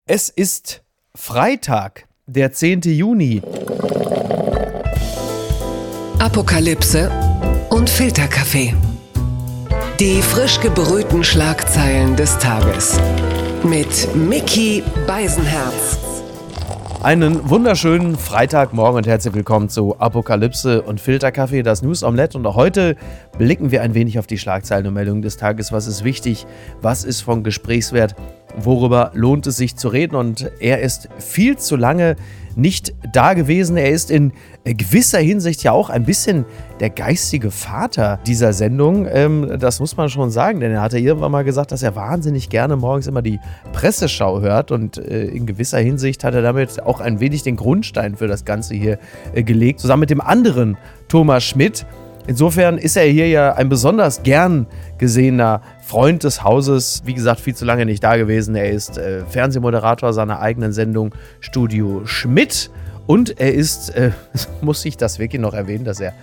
Es ist Freitag, der 10. Juni. Apokalypse und Filterkaffee. Die frisch gebrühten Schlagzeilen des Tages. Mit Micky Beisenherz. Einen wunderschönen Freitagmorgen und herzlich willkommen zu Apokalypse und Filterkaffee, das News Omelette. Und auch heute blicken wir ein wenig auf die Schlagzeilen und Meldungen des Tages. Was ist wichtig? Was ist von Gesprächswert? Worüber lohnt es sich zu reden? Und er ist viel zu lange nicht da gewesen. Er ist in gewisser Hinsicht ja auch ein bisschen der geistige Vater dieser Sendung. Das muss man schon sagen, denn er hatte irgendwann mal gesagt, dass er wahnsinnig gerne morgens immer die Presseschau hört. Und in gewisser Hinsicht hat er damit auch ein wenig den Grundstein für das Ganze hier gelegt, zusammen mit dem anderen Thomas Schmidt. Insofern ist er hier ja ein besonders gern gesehener Freund des Hauses. Wie gesagt, viel zu lange nicht da gewesen. Er ist Fernsehmoderator seiner eigenen Sendung Studio Schmidt. Und er ist, muss ich das wirklich noch erwähnen, dass er...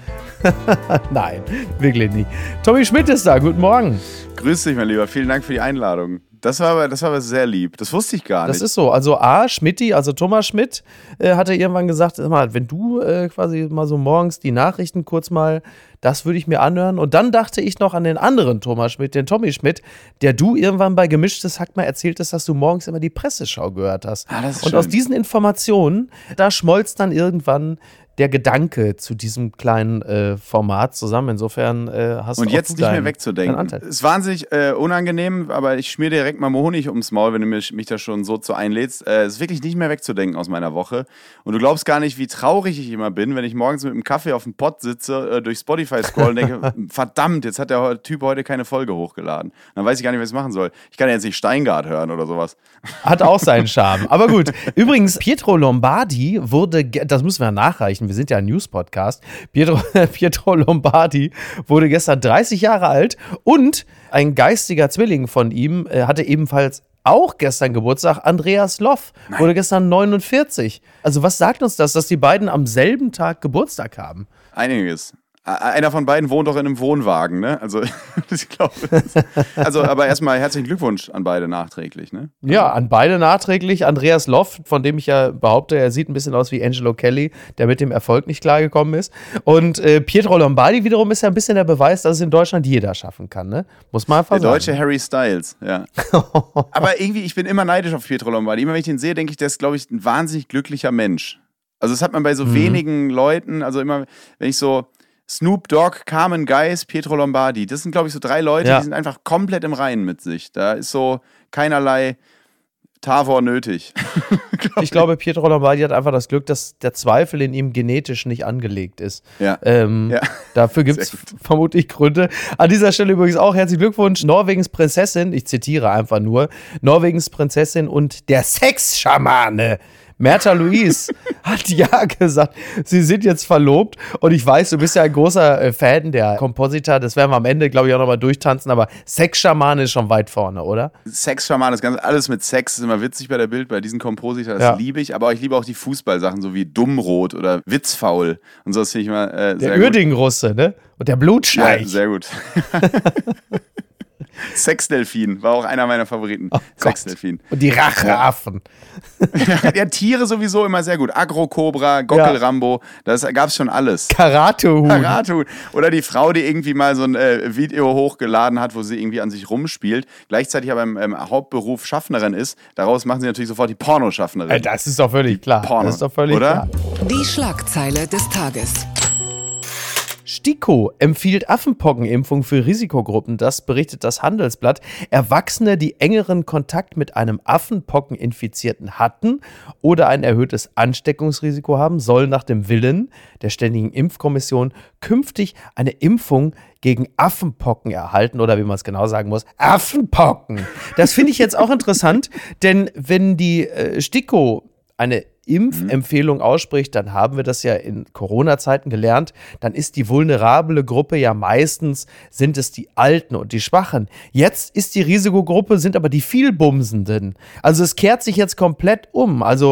Nein, wirklich nicht. Tommy Schmidt ist da, guten Morgen. Grüß dich, mein Lieber, vielen Dank für die Einladung. Das war aber sehr lieb, das wusste ich gar nicht. Das ist so, also Schmidti, also Thomas Schmidt, hatte irgendwann gesagt, sag mal, wenn du quasi mal so morgens die Nachrichten kurz mal, das würde ich mir anhören. Und dann dachte ich noch an den anderen Thomas Schmidt, den Tommy Schmidt, der du irgendwann bei Gemischtes Hack mal erzähltest, dass du morgens immer die Presseschau gehört hast. Das ist und schön. Aus diesen Informationen, da schmolz dann irgendwann der Gedanke zu diesem kleinen Format zusammen. Insofern hast du und auch jetzt nicht mehr wegzudenken. Ist wahnsinnig unangenehm, aber ich schmier dir direkt mal Honig ums Maul, wenn du mich da schon so zu einlädst. Ist wirklich nicht mehr wegzudenken aus meiner Woche. Und du glaubst gar nicht, wie traurig ich immer bin, wenn ich morgens mit einem Kaffee auf dem Pott sitze, durch Spotify scroll und denke, verdammt, jetzt hat der Typ heute keine Folge hochgeladen. Dann weiß ich gar nicht, was ich machen soll. Ich kann ja jetzt nicht Steingart hören oder sowas. Hat auch seinen Charme. Aber gut, übrigens, Pietro Lombardi wurde, das müssen wir nachreichen, wir sind ja ein News-Podcast. Pietro Lombardi wurde gestern 30 Jahre alt und ein geistiger Zwilling von ihm hatte ebenfalls auch gestern Geburtstag. Andreas Loff wurde gestern 49. Also was sagt uns das, dass die beiden am selben Tag Geburtstag haben? Einiges. Einer von beiden wohnt doch in einem Wohnwagen, ne? Also, ich glaube. Aber erstmal herzlichen Glückwunsch an beide nachträglich, ne? Ja, an beide nachträglich. Andreas Loff, von dem ich ja behaupte, er sieht ein bisschen aus wie Angelo Kelly, der mit dem Erfolg nicht klargekommen ist. Und Pietro Lombardi wiederum ist ja ein bisschen der Beweis, dass es in Deutschland jeder schaffen kann, ne? Muss man einfach sagen. Der deutsche Harry Styles, ja. Aber irgendwie, ich bin immer neidisch auf Pietro Lombardi. Immer wenn ich ihn sehe, denke ich, der ist, glaube ich, ein wahnsinnig glücklicher Mensch. Also, das hat man bei so wenigen Leuten, also immer, wenn ich so Snoop Dogg, Carmen Geis, Pietro Lombardi. Das sind, glaube ich, so drei Leute, die sind einfach komplett im Reinen mit sich. Da ist so keinerlei Tavor nötig. Ich glaube, Pietro Lombardi hat einfach das Glück, dass der Zweifel in ihm genetisch nicht angelegt ist. Ja. Dafür gibt es vermutlich Gründe. An dieser Stelle übrigens auch herzlichen Glückwunsch. Norwegens Prinzessin, ich zitiere einfach nur, Norwegens Prinzessin und der Sexschamane Märtha Louise hat ja gesagt, sie sind jetzt verlobt und ich weiß, du bist ja ein großer Fan der Kompositor, das werden wir am Ende, glaube ich, auch nochmal durchtanzen, aber Sexschamane ist schon weit vorne, oder? Sexschamane, alles mit Sex, ist immer witzig bei der Bild, bei diesen Kompositor, das liebe ich, aber ich liebe auch die Fußballsachen, so wie Dummrot oder Witzfaul und so, das finde ich immer sehr gut. Der Uerdingen-Russe, ne? Und der Blutscheich. Ja, sehr gut. Sexdelfin war auch einer meiner Favoriten. Oh Sexdelfin. Und die Racheaffen. Ja, Tiere sowieso immer sehr gut. Agro-Cobra, Gockel-Rambo, das gab's schon alles. Karatehuhn. Oder die Frau, die irgendwie mal so ein Video hochgeladen hat, wo sie irgendwie an sich rumspielt, gleichzeitig aber im Hauptberuf Schaffnerin ist. Daraus machen sie natürlich sofort die Pornoschaffnerin. Das ist doch völlig klar. Porno, das ist doch völlig oder? klar. Die Schlagzeile des Tages. STIKO empfiehlt Affenpockenimpfung für Risikogruppen, das berichtet das Handelsblatt. Erwachsene, die engeren Kontakt mit einem Affenpockeninfizierten hatten oder ein erhöhtes Ansteckungsrisiko haben, sollen nach dem Willen der Ständigen Impfkommission künftig eine Impfung gegen Affenpocken erhalten oder wie man es genau sagen muss, Affenpocken. Das finde ich jetzt auch interessant, denn wenn die STIKO eine Impfempfehlung ausspricht, dann haben wir das ja in Corona-Zeiten gelernt, dann ist die vulnerable Gruppe ja meistens, sind es die Alten und die Schwachen. Jetzt ist die Risikogruppe, sind aber die Vielbumsenden. Also es kehrt sich jetzt komplett um. Also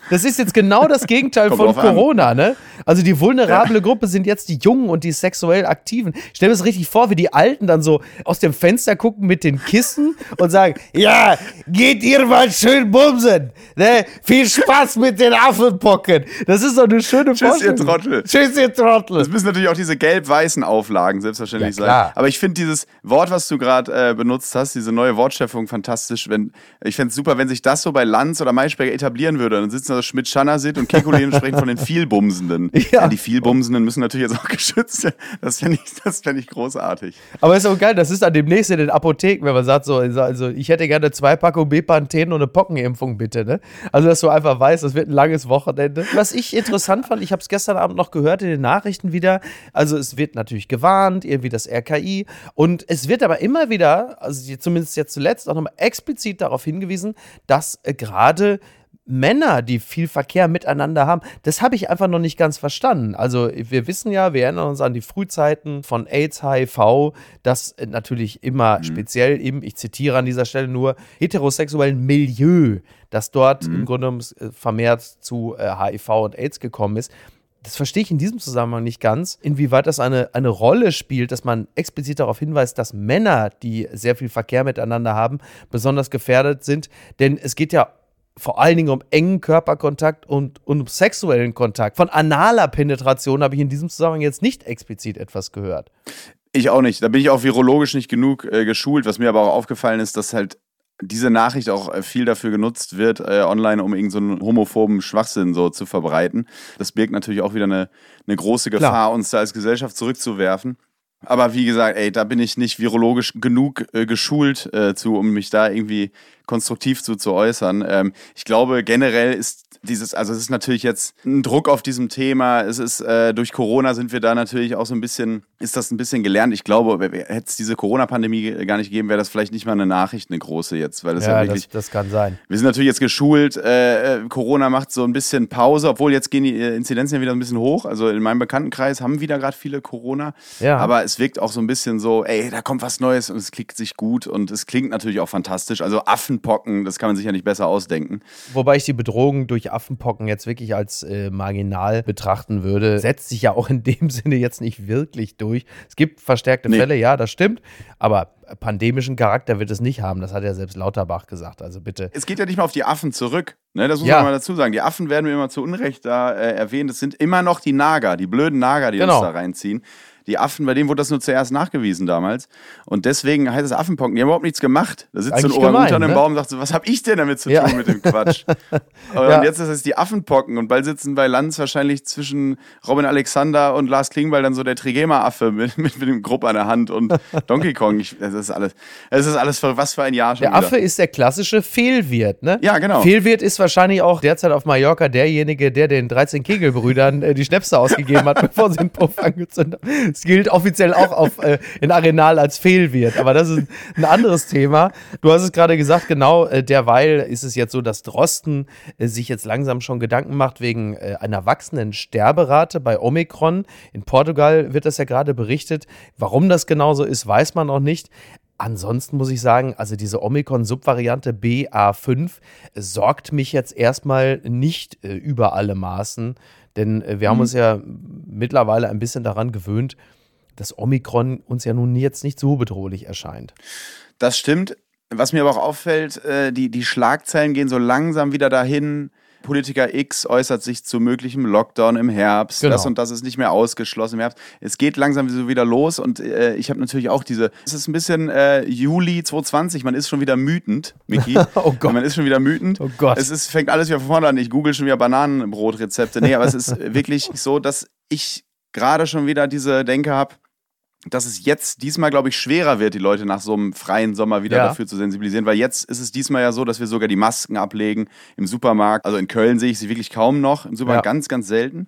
Das ist jetzt genau das Gegenteil von Corona, ne? Also die vulnerable Gruppe sind jetzt die Jungen und die sexuell Aktiven. Stell dir das richtig vor, wie die Alten dann so aus dem Fenster gucken mit den Kissen und sagen, ja, geht ihr mal schön bumsen, ne? Viel Spaß mit den Affenpocken. Das ist doch eine schöne Vorstellung. Tschüss, ihr Trottel. Tschüss, ihr Trottel. Das müssen natürlich auch diese gelb-weißen Auflagen selbstverständlich sein. Aber ich finde dieses Wort, was du gerade benutzt hast, diese neue Wortschöpfung fantastisch. Ich fände es super, wenn sich das so bei Lanz oder Maischberger etablieren würde. Dann sitzen da Schmidt-Schanasit und Kekulé sprechen von den Vielbumsenden. Ja, die Vielbumsenden müssen natürlich jetzt auch geschützt werden. Das fände ich großartig. Aber ist auch geil, das ist dann demnächst in den Apotheken, wenn man sagt so, also ich hätte gerne 2 Packungen Bepanthen und eine Pockenimpfung, bitte, ne? Also, dass du einfach weißt, das wird ein langes Wochenende. Was ich interessant fand, ich habe es gestern Abend noch gehört in den Nachrichten wieder, also es wird natürlich gewarnt, irgendwie das RKI und es wird aber immer wieder, also zumindest jetzt zuletzt, auch nochmal explizit darauf hingewiesen, dass gerade Männer, die viel Verkehr miteinander haben, das habe ich einfach noch nicht ganz verstanden. Also wir wissen ja, wir erinnern uns an die Frühzeiten von AIDS, HIV, dass natürlich immer speziell eben, ich zitiere an dieser Stelle nur, heterosexuellen Milieu, dass dort im Grunde genommen vermehrt zu HIV und AIDS gekommen ist. Das verstehe ich in diesem Zusammenhang nicht ganz, inwieweit das eine Rolle spielt, dass man explizit darauf hinweist, dass Männer, die sehr viel Verkehr miteinander haben, besonders gefährdet sind. Denn es geht ja vor allen Dingen um engen Körperkontakt und um sexuellen Kontakt. Von analer Penetration habe ich in diesem Zusammenhang jetzt nicht explizit etwas gehört. Ich auch nicht. Da bin ich auch virologisch nicht genug geschult. Was mir aber auch aufgefallen ist, dass halt diese Nachricht auch viel dafür genutzt wird, online, um irgendeinen so homophoben Schwachsinn so zu verbreiten. Das birgt natürlich auch wieder eine große Gefahr, uns da als Gesellschaft zurückzuwerfen. Aber wie gesagt, da bin ich nicht virologisch genug geschult um mich da irgendwie konstruktiv zu äußern. Ich glaube, generell ist es ist natürlich jetzt ein Druck auf diesem Thema. Es ist, durch Corona sind wir da natürlich auch so ist das ein bisschen gelernt. Ich glaube, hätte es diese Corona-Pandemie gar nicht gegeben, wäre das vielleicht nicht mal eine Nachricht, eine große jetzt. Weil das ja wirklich, das kann sein. Wir sind natürlich jetzt geschult, Corona macht so ein bisschen Pause, obwohl jetzt gehen die Inzidenzen ja wieder ein bisschen hoch. Also in meinem Bekanntenkreis haben wieder gerade viele Corona. Ja. Aber es wirkt auch so ein bisschen so, da kommt was Neues und es klickt sich gut und es klingt natürlich auch fantastisch. Also Affenpocken, das kann man sich ja nicht besser ausdenken. Wobei ich die Bedrohung durch Affenpocken jetzt wirklich als marginal betrachten würde, setzt sich ja auch in dem Sinne jetzt nicht wirklich durch. Es gibt verstärkte Fälle, ja, das stimmt, aber pandemischen Charakter wird es nicht haben, das hat ja selbst Lauterbach gesagt, also bitte. Es geht ja nicht mal auf die Affen zurück, ne? Das muss man mal dazu sagen. Die Affen werden immer zu Unrecht da erwähnt, es sind immer noch die Nager, die blöden Nager, die uns da reinziehen. Die Affen, bei denen wurde das nur zuerst nachgewiesen damals. Und deswegen heißt es Affenpocken. Die haben überhaupt nichts gemacht. Da sitzt so ein Orang-Utan im Baum und sagt so, was hab ich denn damit zu tun mit dem Quatsch? Und jetzt ist es die Affenpocken. Und bald sitzen bei Lanz wahrscheinlich zwischen Robin Alexander und Lars Klingbeil dann so der Trigema-Affe mit dem Grupp an der Hand und Donkey Kong. Es ist alles für was für ein Jahr schon Der Affe ist der klassische Fehlwirt, ne? Ja, genau. Fehlwirt ist wahrscheinlich auch derzeit auf Mallorca derjenige, der den 13 Kegelbrüdern die Schnäpse ausgegeben hat, bevor sie den Puff angezündet haben. Es gilt offiziell auch in Arenal als Fehlwirt, aber das ist ein anderes Thema. Du hast es gerade gesagt, genau, derweil ist es jetzt so, dass Drosten sich jetzt langsam schon Gedanken macht wegen einer wachsenden Sterberate bei Omikron. In Portugal wird das ja gerade berichtet. Warum das genau so ist, weiß man noch nicht. Ansonsten muss ich sagen, also diese Omikron-Subvariante BA5 sorgt mich jetzt erstmal nicht über alle Maßen. Denn wir haben uns ja mittlerweile ein bisschen daran gewöhnt, dass Omikron uns ja nun jetzt nicht so bedrohlich erscheint. Das stimmt. Was mir aber auch auffällt, die Schlagzeilen gehen so langsam wieder dahin. Politiker X äußert sich zu möglichem Lockdown im Herbst. Genau. Das und das ist nicht mehr ausgeschlossen im Herbst. Es geht langsam so wieder los und ich habe natürlich auch es ist ein bisschen Juli 2020, man ist schon wieder wütend, Miki. Oh Gott. Man ist schon wieder wütend. Oh Gott. Fängt alles wieder von vorne an. Ich google schon wieder Bananenbrotrezepte. Nee, aber es ist wirklich so, dass ich gerade schon wieder diese Denke habe, dass es jetzt diesmal, glaube ich, schwerer wird, die Leute nach so einem freien Sommer wieder dafür zu sensibilisieren, weil jetzt ist es diesmal ja so, dass wir sogar die Masken ablegen im Supermarkt. Also in Köln sehe ich sie wirklich kaum noch, im Supermarkt ganz, ganz selten.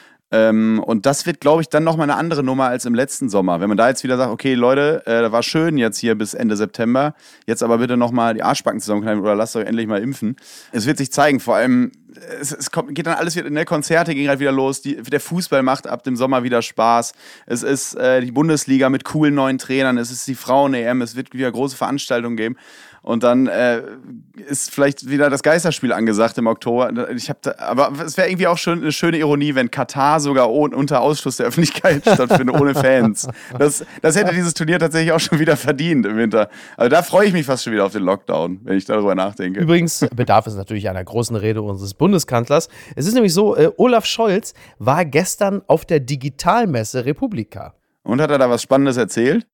Und das wird, glaube ich, dann nochmal eine andere Nummer als im letzten Sommer. Wenn man da jetzt wieder sagt, okay, Leute, war schön jetzt hier bis Ende September, jetzt aber bitte nochmal die Arschbacken zusammenkneifen oder lasst euch endlich mal impfen. Es wird sich zeigen, vor allem geht dann alles wieder, ne, Konzerte gehen halt wieder los, der Fußball macht ab dem Sommer wieder Spaß, es ist die Bundesliga mit coolen neuen Trainern, es ist die Frauen-EM, es wird wieder große Veranstaltungen geben. Und dann ist vielleicht wieder das Geisterspiel angesagt im Oktober. Aber es wäre irgendwie auch schon eine schöne Ironie, wenn Katar sogar unter Ausschluss der Öffentlichkeit stattfindet, ohne Fans. Das hätte dieses Turnier tatsächlich auch schon wieder verdient im Winter. Also da freue ich mich fast schon wieder auf den Lockdown, wenn ich darüber nachdenke. Übrigens bedarf es natürlich einer großen Rede unseres Bundeskanzlers. Es ist nämlich so, Olaf Scholz war gestern auf der Digitalmesse Republika. Und hat er da was Spannendes erzählt?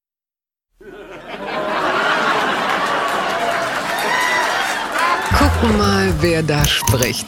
Gucken mal, wer da spricht.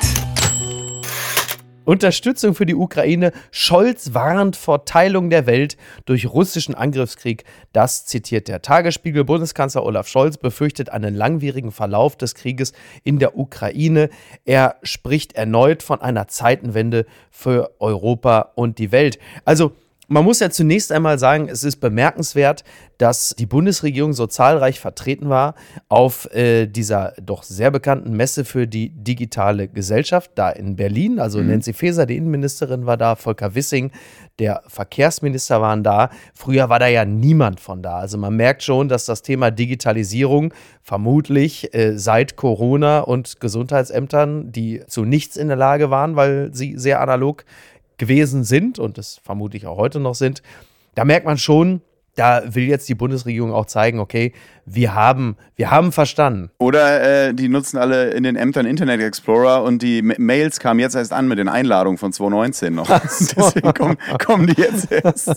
Unterstützung für die Ukraine. Scholz warnt vor Teilung der Welt durch russischen Angriffskrieg. Das zitiert der Tagesspiegel. Bundeskanzler Olaf Scholz befürchtet einen langwierigen Verlauf des Krieges in der Ukraine. Er spricht erneut von einer Zeitenwende für Europa und die Welt. Also, man muss ja zunächst einmal sagen, es ist bemerkenswert, dass die Bundesregierung so zahlreich vertreten war auf dieser doch sehr bekannten Messe für die digitale Gesellschaft, da in Berlin. Also Nancy Faeser, die Innenministerin, war da, Volker Wissing, der Verkehrsminister, waren da. Früher war da ja niemand von da. Also man merkt schon, dass das Thema Digitalisierung vermutlich seit Corona und Gesundheitsämtern, die zu nichts in der Lage waren, weil sie sehr analog gewesen sind und es vermutlich auch heute noch sind, da merkt man schon, da will jetzt die Bundesregierung auch zeigen, okay, wir haben verstanden. Oder die nutzen alle in den Ämtern Internet Explorer und die Mails kamen jetzt erst an mit den Einladungen von 2019 noch. So. Deswegen kommen die jetzt erst.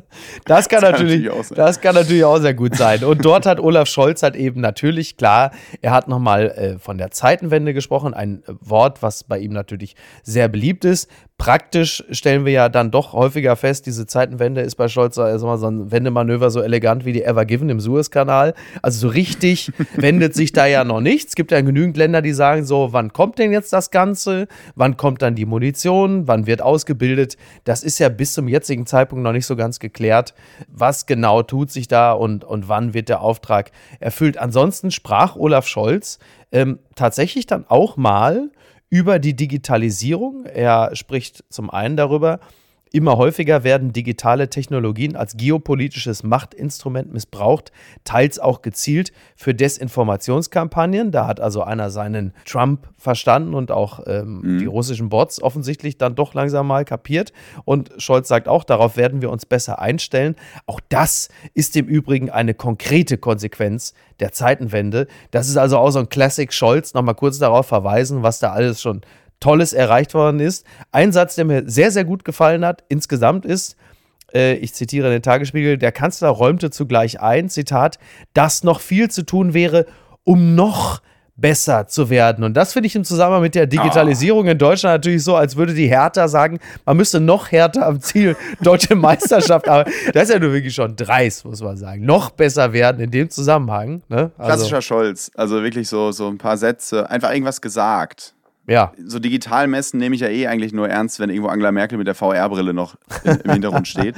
Das kann natürlich auch sehr gut sein. Und dort hat Olaf Scholz eben natürlich, klar, er hat nochmal von der Zeitenwende gesprochen, ein Wort, was bei ihm natürlich sehr beliebt ist. Praktisch stellen wir ja dann doch häufiger fest, diese Zeitenwende ist bei Scholz so ein Wendemanöver so elegant wie die Ever Given im Suezkanal. Also so richtig wendet sich da ja noch nichts. Es gibt ja genügend Länder, die sagen so, wann kommt denn jetzt das Ganze? Wann kommt dann die Munition? Wann wird ausgebildet? Das ist ja bis zum jetzigen Zeitpunkt noch nicht so ganz geklärt. Was genau tut sich da und wann wird der Auftrag erfüllt? Ansonsten sprach Olaf Scholz tatsächlich dann auch mal über die Digitalisierung. Er spricht zum einen darüber, immer häufiger werden digitale Technologien als geopolitisches Machtinstrument missbraucht, teils auch gezielt für Desinformationskampagnen. Da hat also einer seinen Trump verstanden und auch die russischen Bots offensichtlich dann doch langsam mal kapiert. Und Scholz sagt auch, darauf werden wir uns besser einstellen. Auch das ist im Übrigen eine konkrete Konsequenz der Zeitenwende. Das ist also auch so ein Classic Scholz. Nochmal kurz darauf verweisen, was da alles schon Tolles erreicht worden ist. Ein Satz, der mir sehr, sehr gut gefallen hat, insgesamt ist, ich zitiere den Tagesspiegel, der Kanzler räumte zugleich ein, Zitat, dass noch viel zu tun wäre, um noch besser zu werden. Und das finde ich im Zusammenhang mit der Digitalisierung in Deutschland natürlich so, als würde die Hertha sagen, man müsste noch härter am Ziel deutsche Meisterschaft, aber das ist ja nur wirklich schon dreist, muss man sagen. Noch besser werden in dem Zusammenhang. Ne? Also, klassischer Scholz, also wirklich so ein paar Sätze, einfach irgendwas gesagt. Ja. So Digitalmessen nehme ich ja eigentlich nur ernst, wenn irgendwo Angela Merkel mit der VR-Brille noch im Hintergrund steht.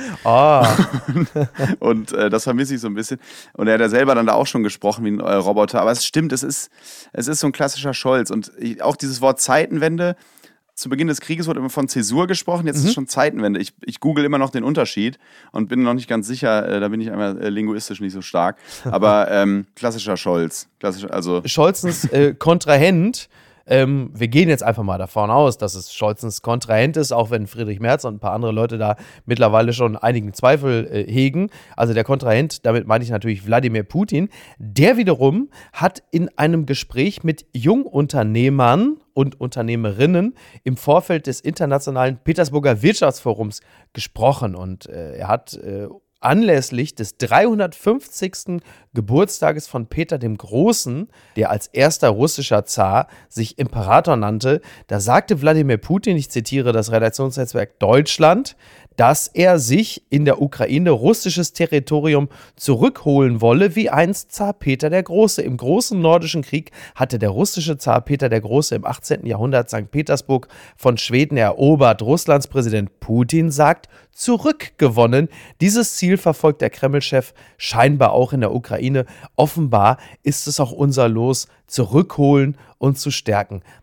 Und das vermisse ich so ein bisschen. Und er hat ja selber dann da auch schon gesprochen wie ein Roboter. Aber es stimmt, es ist so ein klassischer Scholz. Und auch dieses Wort Zeitenwende, zu Beginn des Krieges wurde immer von Zäsur gesprochen, jetzt ist es schon Zeitenwende. Ich google immer noch den Unterschied und bin noch nicht ganz sicher, da bin ich einmal linguistisch nicht so stark. Aber klassischer Scholz. Scholzens Kontrahent. Wir gehen jetzt einfach mal davon aus, dass es Scholzens Kontrahent ist, auch wenn Friedrich Merz und ein paar andere Leute da mittlerweile schon einigen Zweifel hegen. Also der Kontrahent, damit meine ich natürlich Wladimir Putin. Der wiederum hat in einem Gespräch mit Jungunternehmern und Unternehmerinnen im Vorfeld des Internationalen Petersburger Wirtschaftsforums gesprochen. Und er hat anlässlich des 350. Geburtstages von Peter dem Großen, der als erster russischer Zar sich Imperator nannte, da sagte Wladimir Putin, ich zitiere das Redaktionsnetzwerk Deutschland, dass er sich in der Ukraine russisches Territorium zurückholen wolle, wie einst Zar Peter der Große. Im Großen Nordischen Krieg hatte der russische Zar Peter der Große im 18. Jahrhundert St. Petersburg von Schweden erobert. Russlands Präsident Putin sagt, zurückgewonnen. Dieses Ziel verfolgt der Kreml-Chef scheinbar auch in der Ukraine. Offenbar ist es auch unser Los, zurückholen und zu stärken.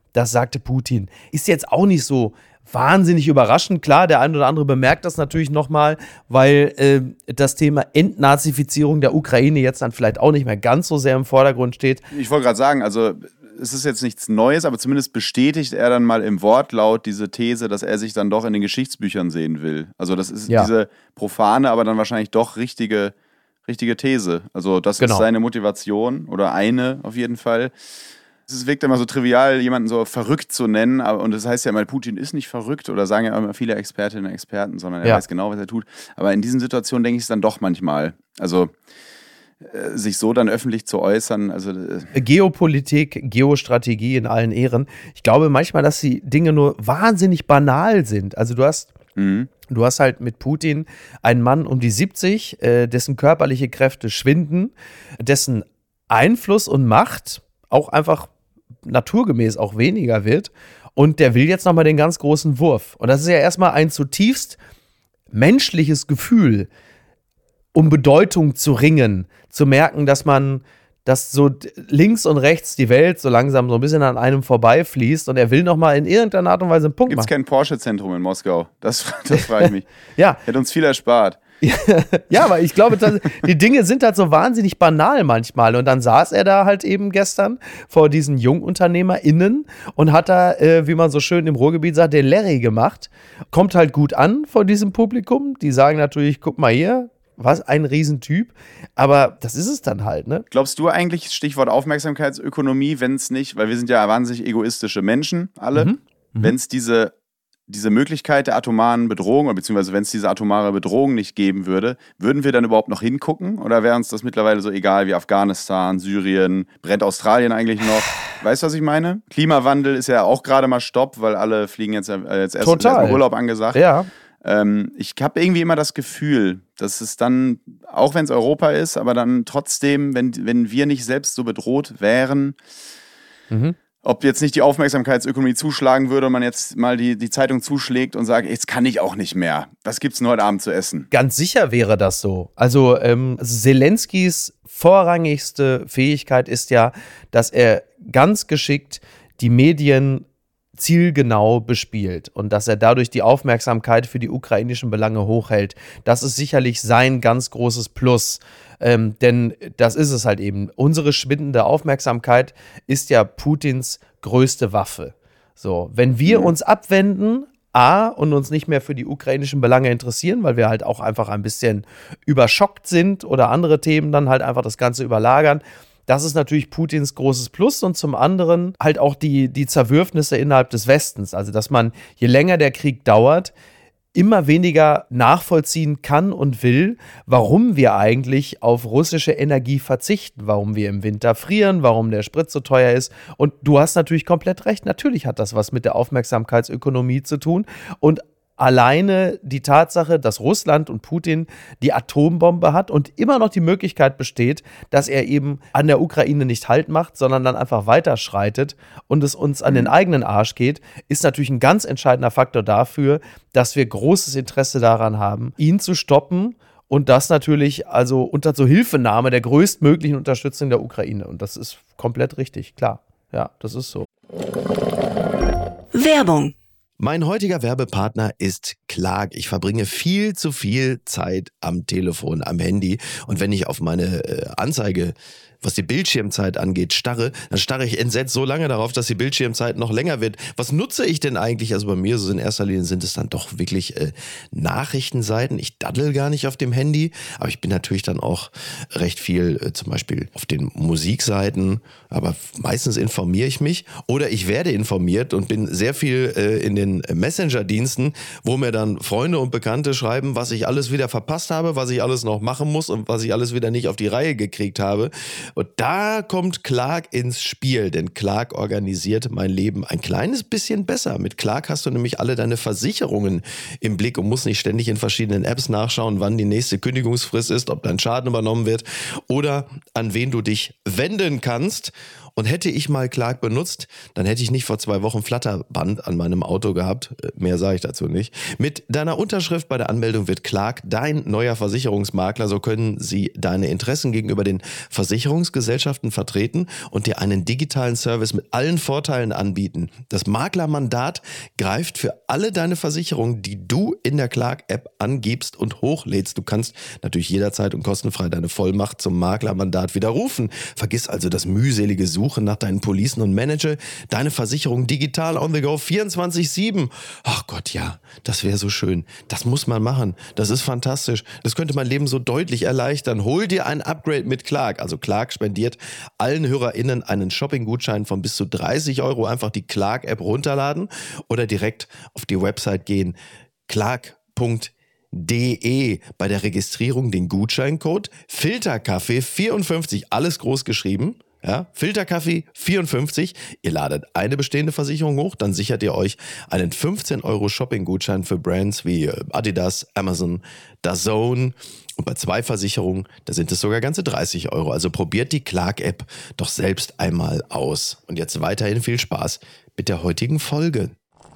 das sagte Putin. Ist jetzt auch nicht so wahnsinnig überraschend. Klar, der ein oder andere bemerkt das natürlich nochmal, weil das Thema Entnazifizierung der Ukraine jetzt dann vielleicht auch nicht mehr ganz so sehr im Vordergrund steht. Ich wollte gerade sagen, also es ist jetzt nichts Neues, aber zumindest bestätigt er dann mal im Wortlaut diese These, dass er sich dann doch in den Geschichtsbüchern sehen will. Also das ist diese profane, aber dann wahrscheinlich doch richtige These. Also das ist seine Motivation oder eine auf jeden Fall. Es wirkt immer so trivial, jemanden so verrückt zu nennen, und das heißt ja immer, Putin ist nicht verrückt, oder sagen ja immer viele Expertinnen und Experten, sondern er weiß genau, was er tut. Aber in diesen Situationen denke ich es dann doch manchmal. Also sich so dann öffentlich zu äußern. Also Geopolitik, Geostrategie in allen Ehren. Ich glaube manchmal, dass die Dinge nur wahnsinnig banal sind. Also du hast halt mit Putin einen Mann um die 70, dessen körperliche Kräfte schwinden, dessen Einfluss und Macht auch einfach naturgemäß auch weniger wird. Und der will jetzt nochmal den ganz großen Wurf. Und das ist ja erstmal ein zutiefst menschliches Gefühl, um Bedeutung zu ringen, zu merken, dass so links und rechts die Welt so langsam so ein bisschen an einem vorbeifließt und er will nochmal in irgendeiner Art und Weise einen Punkt machen. Gibt es kein Porsche-Zentrum in Moskau? Das frage ich mich. Ja. Hätte uns viel erspart. Ja, aber ich glaube, die Dinge sind halt so wahnsinnig banal manchmal. Und dann saß er da halt eben gestern vor diesen JungunternehmerInnen und hat da, wie man so schön im Ruhrgebiet sagt, den Larry gemacht. Kommt halt gut an von diesem Publikum. Die sagen natürlich, guck mal hier, was ein Riesentyp. Aber das ist es dann halt, ne? Glaubst du eigentlich, Stichwort Aufmerksamkeitsökonomie, wenn es nicht, weil wir sind ja wahnsinnig egoistische Menschen, alle, wenn es diese Möglichkeit der atomaren Bedrohung, oder beziehungsweise wenn es diese atomare Bedrohung nicht geben würde, würden wir dann überhaupt noch hingucken? Oder wäre uns das mittlerweile so egal wie Afghanistan, Syrien, brennt Australien eigentlich noch? Weißt du, was ich meine? Klimawandel ist ja auch gerade mal Stopp, weil alle fliegen jetzt erst mal Urlaub angesagt. Ja. Ich habe irgendwie immer das Gefühl, dass es dann, auch wenn es Europa ist, aber dann trotzdem, wenn wir nicht selbst so bedroht wären, ob jetzt nicht die Aufmerksamkeitsökonomie zuschlagen würde und man jetzt mal die Zeitung zuschlägt und sagt, jetzt kann ich auch nicht mehr. Was gibt's denn heute Abend zu essen? Ganz sicher wäre das so. Also Zelenskys vorrangigste Fähigkeit ist ja, dass er ganz geschickt die Medien zielgenau bespielt und dass er dadurch die Aufmerksamkeit für die ukrainischen Belange hochhält. Das ist sicherlich sein ganz großes Plus. Denn das ist es halt eben. Unsere schwindende Aufmerksamkeit ist ja Putins größte Waffe. So, wenn wir uns abwenden, und uns nicht mehr für die ukrainischen Belange interessieren, weil wir halt auch einfach ein bisschen überschockt sind oder andere Themen dann halt einfach das Ganze überlagern, das ist natürlich Putins großes Plus und zum anderen halt auch die Zerwürfnisse innerhalb des Westens. Also, dass man, je länger der Krieg dauert, immer weniger nachvollziehen kann und will, warum wir eigentlich auf russische Energie verzichten, warum wir im Winter frieren, warum der Sprit so teuer ist. Und du hast natürlich komplett recht, natürlich hat das was mit der Aufmerksamkeitsökonomie zu tun und alleine die Tatsache, dass Russland und Putin die Atombombe hat und immer noch die Möglichkeit besteht, dass er eben an der Ukraine nicht Halt macht, sondern dann einfach weiterschreitet und es uns an den eigenen Arsch geht, ist natürlich ein ganz entscheidender Faktor dafür, dass wir großes Interesse daran haben, ihn zu stoppen und das natürlich also unter Zuhilfenahme der größtmöglichen Unterstützung der Ukraine. Und das ist komplett richtig, klar. Ja, das ist so. Werbung. Mein heutiger Werbepartner ist Clark. Ich verbringe viel zu viel Zeit am Telefon, am Handy. Und wenn ich auf meine Anzeige, was die Bildschirmzeit angeht, starre, dann starre ich entsetzt so lange darauf, dass die Bildschirmzeit noch länger wird. Was nutze ich denn eigentlich? Also bei mir so in erster Linie sind es dann doch wirklich Nachrichtenseiten. Ich daddel gar nicht auf dem Handy, aber ich bin natürlich dann auch recht viel zum Beispiel auf den Musikseiten, aber meistens informiere ich mich oder ich werde informiert und bin sehr viel in den Messenger-Diensten, wo mir dann Freunde und Bekannte schreiben, was ich alles wieder verpasst habe, was ich alles noch machen muss und was ich alles wieder nicht auf die Reihe gekriegt habe. Und da kommt Clark ins Spiel, denn Clark organisiert mein Leben ein kleines bisschen besser. Mit Clark hast du nämlich alle deine Versicherungen im Blick und musst nicht ständig in verschiedenen Apps nachschauen, wann die nächste Kündigungsfrist ist, ob dein Schaden übernommen wird oder an wen du dich wenden kannst. Und hätte ich mal Clark benutzt, dann hätte ich nicht vor 2 Wochen Flatterband an meinem Auto gehabt. Mehr sage ich dazu nicht. Mit deiner Unterschrift bei der Anmeldung wird Clark dein neuer Versicherungsmakler. So können sie deine Interessen gegenüber den Versicherungsgesellschaften vertreten und dir einen digitalen Service mit allen Vorteilen anbieten. Das Maklermandat greift für alle deine Versicherungen, die du in der Clark-App angibst und hochlädst. Du kannst natürlich jederzeit und kostenfrei deine Vollmacht zum Maklermandat widerrufen. Vergiss also das mühselige Suchen nach deinen Policen und manage deine Versicherung digital on the go 24/7. Ach Gott, ja, das wäre so schön. Das muss man machen. Das ist fantastisch. Das könnte mein Leben so deutlich erleichtern. Hol dir ein Upgrade mit Clark. Also Clark spendiert allen HörerInnen einen Shopping-Gutschein von bis zu 30 €. Einfach die Clark-App runterladen oder direkt auf die Website gehen. clark.de. Bei der Registrierung den Gutscheincode Filterkaffee54, alles groß geschrieben. Ja, Filterkaffee 54. Ihr ladet eine bestehende Versicherung hoch, dann sichert ihr euch einen 15 € Shopping-Gutschein für Brands wie Adidas, Amazon, DAZN. Und bei 2 Versicherungen, da sind es sogar ganze 30 €. Also probiert die Clark-App doch selbst einmal aus. Und jetzt weiterhin viel Spaß mit der heutigen Folge.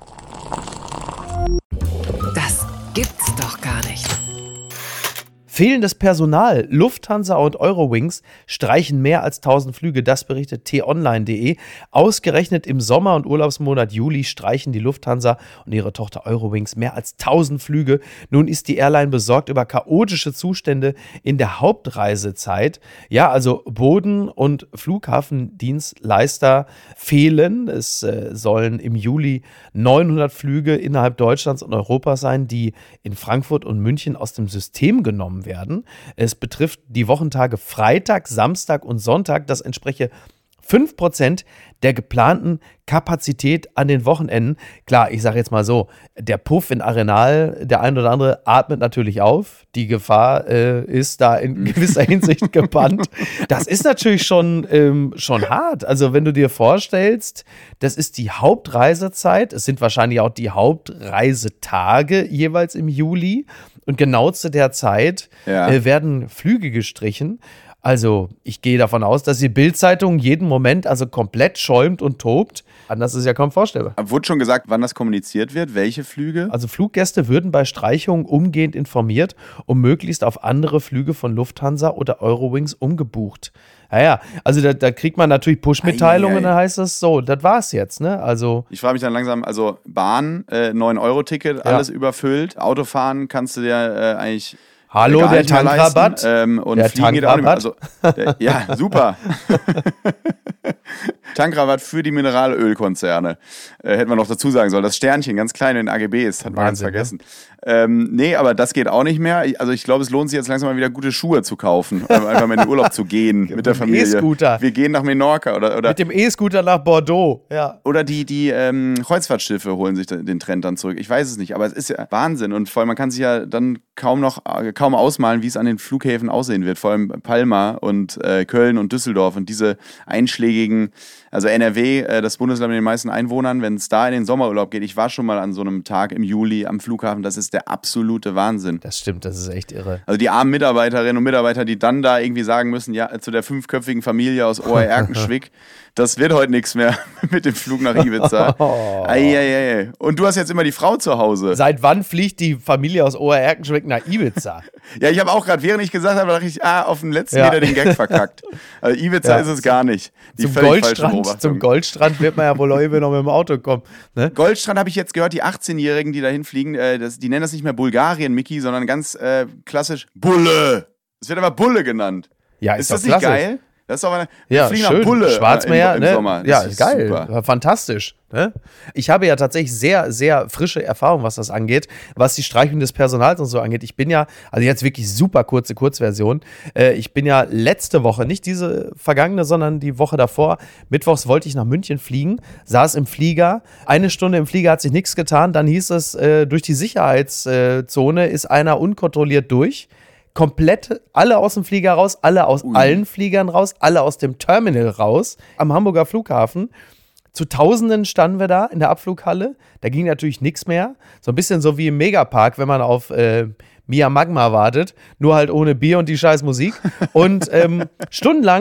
Das gibt's doch gar nicht. Fehlendes Personal. Lufthansa und Eurowings streichen mehr als 1000 Flüge, das berichtet t-online.de. Ausgerechnet im Sommer- und Urlaubsmonat Juli streichen die Lufthansa und ihre Tochter Eurowings mehr als 1000 Flüge. Nun ist die Airline besorgt über chaotische Zustände in der Hauptreisezeit. Ja, also Boden- und Flughafendienstleister fehlen. Es sollen im Juli 900 Flüge innerhalb Deutschlands und Europas sein, die in Frankfurt und München aus dem System genommen werden. Es betrifft die Wochentage Freitag, Samstag und Sonntag. Das entspreche 5% der geplanten Kapazität an den Wochenenden. Klar, ich sage jetzt mal so, der Puff in Arenal, der ein oder andere atmet natürlich auf. Die Gefahr ist da in gewisser Hinsicht gebannt. Das ist natürlich schon hart. Also wenn du dir vorstellst, das ist die Hauptreisezeit. Es sind wahrscheinlich auch die Hauptreisetage jeweils im Juli. Und genau zu der Zeit werden Flüge gestrichen. Also ich gehe davon aus, dass die Bild-Zeitung jeden Moment also komplett schäumt und tobt. Anders ist ja kaum vorstellbar. Wurde schon gesagt, wann das kommuniziert wird? Welche Flüge? Also Fluggäste würden bei Streichungen umgehend informiert und möglichst auf andere Flüge von Lufthansa oder Eurowings umgebucht. Naja, also da kriegt man natürlich Push-Mitteilungen, dann heißt es so, das war's jetzt, ne? Also ich frage mich dann langsam, also Bahn, 9-Euro-Ticket, alles überfüllt. Autofahren kannst du dir eigentlich... Hallo, der Tankrabatt. Und der Fliegen geht auch nicht mehr. Also, ja, super. Tankrabatt für die Mineralölkonzerne. Hätten wir noch dazu sagen sollen. Das Sternchen, ganz klein in AGBs, hat man ganz vergessen. Nee, aber das geht auch nicht mehr. Also ich glaube, es lohnt sich jetzt langsam mal wieder gute Schuhe zu kaufen. Einfach mal in den Urlaub zu gehen mit der Familie. E-Scooter. Wir gehen nach Menorca. Oder mit dem E-Scooter nach Bordeaux. Ja. Oder die Kreuzfahrtschiffe holen sich den Trend dann zurück. Ich weiß es nicht, aber es ist ja Wahnsinn. Und vor allem, man kann sich ja dann kaum ausmalen, wie es an den Flughäfen aussehen wird. Vor allem Palma und Köln und Düsseldorf und diese einschlägigen, also NRW, das Bundesland mit den meisten Einwohnern, wenn es da in den Sommerurlaub geht. Ich war schon mal an so einem Tag im Juli am Flughafen, das ist der absolute Wahnsinn. Das stimmt, das ist echt irre. Also die armen Mitarbeiterinnen und Mitarbeiter, die dann da irgendwie sagen müssen, ja, zu der 5-köpfigen Familie aus Ohr-Erkenschwick, das wird heute nichts mehr mit dem Flug nach Ibiza. Eieiei. Und du hast jetzt immer die Frau zu Hause. Seit wann fliegt die Familie aus Ohr-Erkenschwick nach Ibiza? Ja, ich habe auch gerade, während ich gesagt habe, dachte ich, auf dem letzten Meter den Gag verkackt. Also Ibiza ist es gar nicht. Die Zum Goldstrand wird man ja wohl irgendwie noch mit dem Auto kommen. Ne? Goldstrand habe ich jetzt gehört, die 18-Jährigen, die da hinfliegen, die nennen das nicht mehr Bulgarien, Micky, sondern ganz klassisch Bulle. Es wird aber Bulle genannt. Ja, ist das nicht geil? Das ist aber fliegen schön. Nach Bulle Schwarzmeer, im Sommer. Ja, ist geil. Super. Fantastisch. Ne? Ich habe ja tatsächlich sehr, sehr frische Erfahrung, was das angeht, was die Streichung des Personals und so angeht. Ich bin ja, also jetzt wirklich super kurze Kurzversion, ich bin ja letzte Woche, nicht diese vergangene, sondern die Woche davor, mittwochs wollte ich nach München fliegen, saß im Flieger, 1 Stunde im Flieger hat sich nichts getan, dann hieß es, durch die Sicherheitszone ist einer unkontrolliert durch. Komplett alle aus dem Flieger raus, alle aus allen Fliegern raus, alle aus dem Terminal raus, am Hamburger Flughafen. Zu Tausenden standen wir da in der Abflughalle. Da ging natürlich nichts mehr. So ein bisschen so wie im Megapark, wenn man auf Mia Magma wartet. Nur halt ohne Bier und die scheiß Musik. Und stundenlang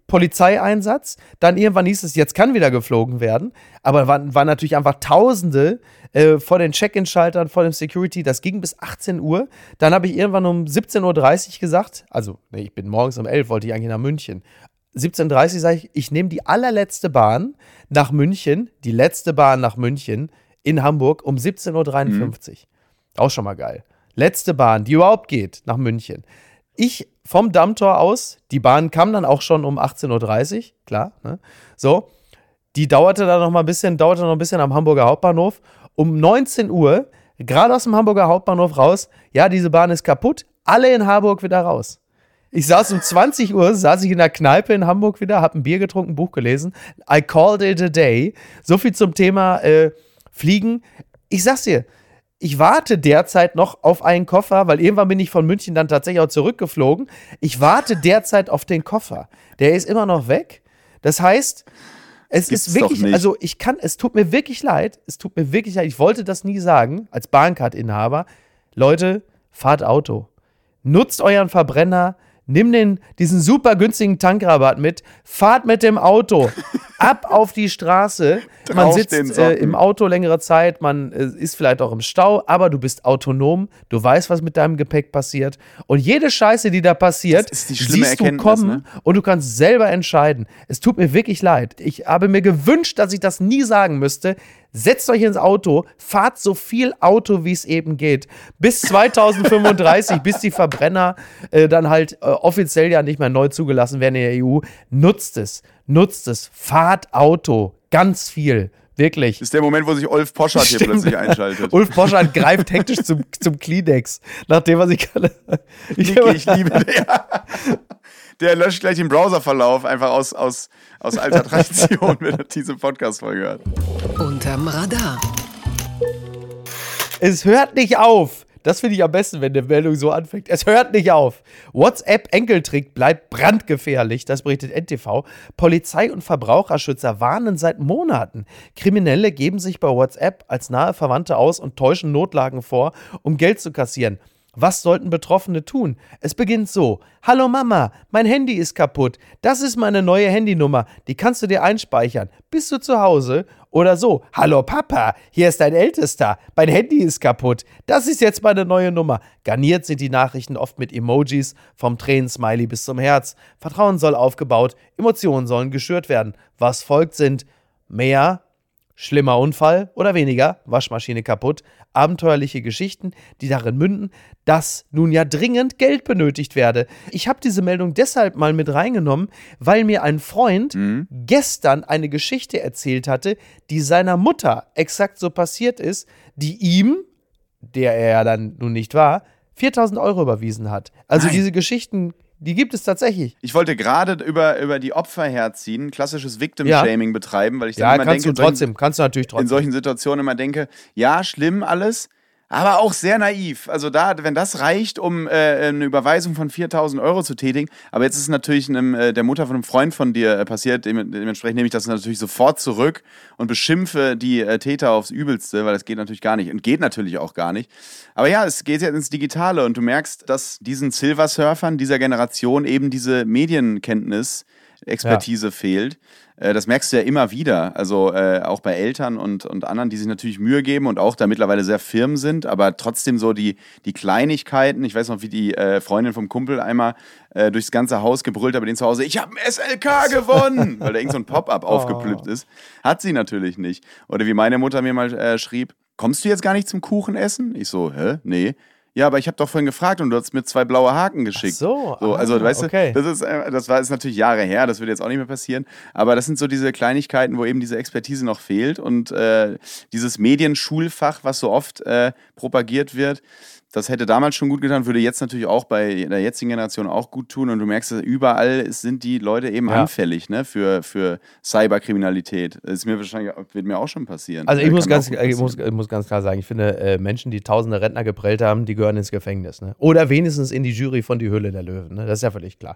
Polizeieinsatz, dann irgendwann hieß es, jetzt kann wieder geflogen werden, aber waren natürlich einfach Tausende vor den Check-in-Schaltern, vor dem Security, das ging bis 18 Uhr, dann habe ich irgendwann um 17.30 Uhr gesagt, also ich bin morgens um 11, wollte ich eigentlich nach München, 17.30 Uhr sage ich nehme die allerletzte Bahn nach München, die letzte Bahn nach München in Hamburg um 17.53 Uhr, auch schon mal geil, letzte Bahn, die überhaupt geht nach München. Ich vom Dammtor aus, die Bahn kam dann auch schon um 18.30 Uhr, klar, ne? So, die dauerte noch ein bisschen am Hamburger Hauptbahnhof. Um 19 Uhr, gerade aus dem Hamburger Hauptbahnhof raus, ja, diese Bahn ist kaputt, alle in Harburg wieder raus. Ich saß um 20 Uhr, saß ich in der Kneipe in Hamburg wieder, hab ein Bier getrunken, ein Buch gelesen. I called it a day. So viel zum Thema Fliegen. Ich sag's dir, ich warte derzeit noch auf einen Koffer, weil irgendwann bin ich von München dann tatsächlich auch zurückgeflogen. Ich warte derzeit auf den Koffer. Der ist immer noch weg. Das heißt, es ist wirklich, also es tut mir wirklich leid. Ich wollte das nie sagen, als Bahncard-Inhaber. Leute, fahrt Auto. Nutzt euren Verbrenner. Nimm diesen super günstigen Tankrabatt mit, fahrt mit dem Auto ab auf die Straße. Man sitzt im Auto längere Zeit, man ist vielleicht auch im Stau, aber du bist autonom, du weißt, was mit deinem Gepäck passiert. Und jede Scheiße, die da passiert, siehst du kommen, ne? Und du kannst selber entscheiden. Es tut mir wirklich leid. Ich habe mir gewünscht, dass ich das nie sagen müsste. Setzt euch ins Auto, fahrt so viel Auto, wie es eben geht. Bis 2035, bis die Verbrenner dann halt offiziell ja nicht mehr neu zugelassen werden in der EU. Nutzt es, fahrt Auto, ganz viel. Wirklich. Das ist der Moment, wo sich Ulf Poschardt hier plötzlich einschaltet. Ulf Poschardt greift hektisch zum Kleenex, nachdem was ich kann. Ich liebe den. Ja. Der löscht gleich den Browserverlauf, einfach aus alter Tradition, wenn er diese Podcast-Folge hört. Unterm Radar. Es hört nicht auf. Das finde ich am besten, wenn die Meldung so anfängt. Es hört nicht auf. WhatsApp-Enkeltrick bleibt brandgefährlich. Das berichtet NTV. Polizei und Verbraucherschützer warnen seit Monaten. Kriminelle geben sich bei WhatsApp als nahe Verwandte aus und täuschen Notlagen vor, um Geld zu kassieren. Was sollten Betroffene tun? Es beginnt so. Hallo Mama, mein Handy ist kaputt. Das ist meine neue Handynummer. Die kannst du dir einspeichern. Bist du zu Hause? Oder so. Hallo Papa, hier ist dein Ältester. Mein Handy ist kaputt. Das ist jetzt meine neue Nummer. Garniert sind die Nachrichten oft mit Emojis, vom Tränensmiley bis zum Herz. Vertrauen soll aufgebaut, Emotionen sollen geschürt werden. Was folgt sind mehr, schlimmer Unfall oder weniger, Waschmaschine kaputt, abenteuerliche Geschichten, die darin münden, dass nun ja dringend Geld benötigt werde. Ich habe diese Meldung deshalb mal mit reingenommen, weil mir ein Freund gestern eine Geschichte erzählt hatte, die seiner Mutter exakt so passiert ist, die ihm, der er ja dann nun nicht war, 4.000 € überwiesen hat. Also Nein. Diese Geschichten, die gibt es tatsächlich. Ich wollte gerade über die Opfer herziehen, klassisches Victim-Shaming betreiben, weil ich dann immer kannst du natürlich trotzdem. In solchen Situationen immer denke, ja, schlimm alles, aber auch sehr naiv. Also wenn das reicht, um eine Überweisung von 4.000 € zu tätigen, aber jetzt ist es natürlich der Mutter von einem Freund von dir passiert, dementsprechend nehme ich das natürlich sofort zurück und beschimpfe die Täter aufs Übelste, weil das geht natürlich gar nicht und geht natürlich auch gar nicht. Aber ja, es geht jetzt ins Digitale und du merkst, dass diesen Silversurfern dieser Generation eben diese Medienkenntnis, Expertise fehlt. Das merkst du ja immer wieder, also auch bei Eltern und anderen, die sich natürlich Mühe geben und auch da mittlerweile sehr firm sind, aber trotzdem so die Kleinigkeiten, ich weiß noch, wie die Freundin vom Kumpel einmal durchs ganze Haus gebrüllt hat bei denen zu Hause, ich habe ein SLK gewonnen, weil da irgend so ein Pop-up aufgeplüppt ist. Hat sie natürlich nicht. Oder wie meine Mutter mir mal schrieb, kommst du jetzt gar nicht zum Kuchen essen? Ich so, hä? Nee. Ja, aber ich habe doch vorhin gefragt und du hast mir 2 blaue Haken geschickt. Ach so, also weißt okay. du, das ist natürlich Jahre her, das würde jetzt auch nicht mehr passieren, aber das sind so diese Kleinigkeiten, wo eben diese Expertise noch fehlt und dieses Medienschulfach, was so oft propagiert wird, das hätte damals schon gut getan, würde jetzt natürlich auch bei der jetzigen Generation auch gut tun und du merkst, dass überall sind die Leute eben anfällig, ne, für Cyberkriminalität. Das wird mir auch schon passieren. Also ich muss ganz klar sagen, ich finde, Menschen, die tausende Rentner geprellt haben, die gehören ins Gefängnis. Ne? Oder wenigstens in die Jury von Die Höhle der Löwen. Ne? Das ist ja völlig klar.